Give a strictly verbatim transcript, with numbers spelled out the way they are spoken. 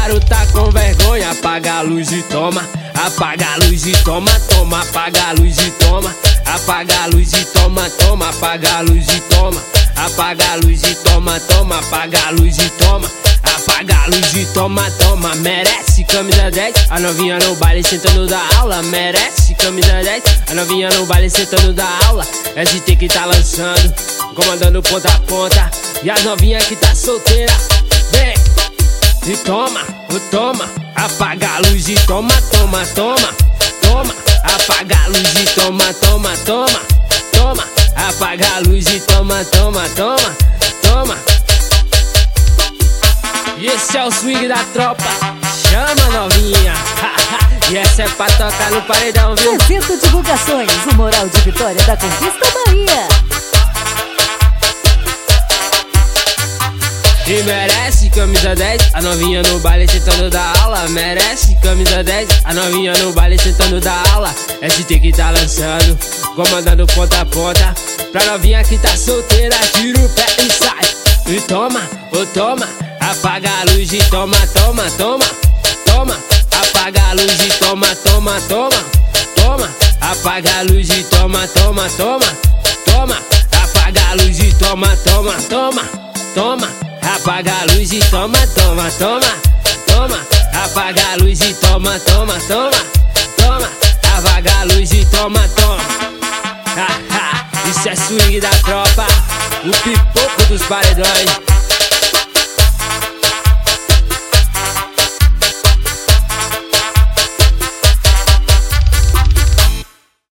garota com vergonha. Apaga a luz e toma, apaga a luz e toma, toma. Apaga a luz e toma, apaga a luz e toma, toma. Apaga a luz e toma, apaga a luz e toma, toma. Apaga a luz e toma, apaga a luz e toma, toma. Merece camisa dez, a novinha no baile sentando da aula. Merece camisa dez, a novinha no baile sentando da aula. S T que tá lançando, comandando ponta a ponta. E as novinhas que tá solteira, vem e toma, o toma. Apaga a luz e toma, toma, toma, toma. Apaga a luz e toma, toma, toma, toma. Apaga a luz e toma, toma, toma, toma. E esse é o swing da tropa, chama novinha. E essa é pra tocar no paredão, viu? Evento Divulgações, o Moral de Vitória da Conquista Bahia. E merece camisa dez, a novinha no baile sentando da aula. Merece camisa dez, a novinha no baile sentando da aula. S T que tá lançando, comandando ponta a ponta. Pra novinha que tá solteira, tira o pé e sai. E toma, ô toma, apaga a luz e toma, toma, toma, toma. Apaga a luz e toma, toma, toma, toma. Apaga a luz e toma, toma, toma, toma. Apaga a luz e toma, toma, toma, toma. Apaga a luz e toma, toma, toma, toma. Apaga a luz e toma, toma, toma, toma. Apaga a luz e toma, toma. Ha, ha. Isso é swing da tropa, o pipoco dos paredões.